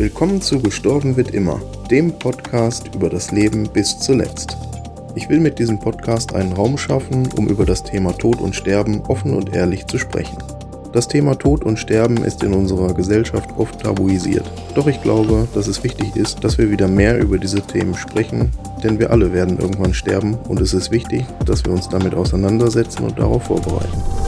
Willkommen zu Gestorben wird immer, dem Podcast über das Leben bis zuletzt. Ich will mit diesem Podcast einen Raum schaffen, um über das Thema Tod und Sterben offen und ehrlich zu sprechen. Das Thema Tod und Sterben ist in unserer Gesellschaft oft tabuisiert. Doch ich glaube, dass es wichtig ist, dass wir wieder mehr über diese Themen sprechen, denn wir alle werden irgendwann sterben und es ist wichtig, dass wir uns damit auseinandersetzen und darauf vorbereiten.